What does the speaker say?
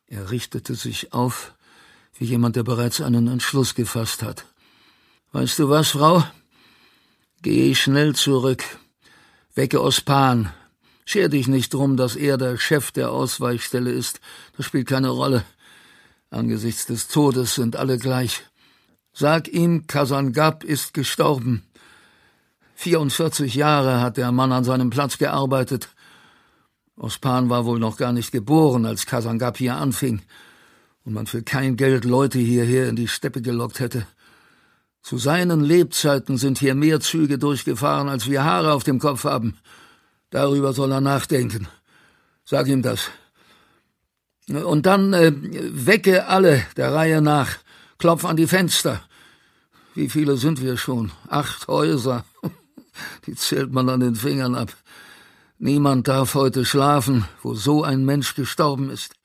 Er richtete sich auf, wie jemand, der bereits einen Entschluss gefasst hat. »Weißt du was, Frau? Geh schnell zurück. Wecke Ospan. Scher dich nicht drum, dass er der Chef der Ausweichstelle ist. Das spielt keine Rolle. Angesichts des Todes sind alle gleich. Sag ihm, Kazangab ist gestorben. 44 Jahre hat der Mann an seinem Platz gearbeitet. Ospan war wohl noch gar nicht geboren, als Kazangab hier anfing und man für kein Geld Leute hierher in die Steppe gelockt hätte. Zu seinen Lebzeiten sind hier mehr Züge durchgefahren, als wir Haare auf dem Kopf haben. Darüber soll er nachdenken. Sag ihm das. Und dann wecke alle der Reihe nach. Klopf an die Fenster. Wie viele sind wir schon? 8 Häuser. Die zählt man an den Fingern ab. Niemand darf heute schlafen, wo so ein Mensch gestorben ist.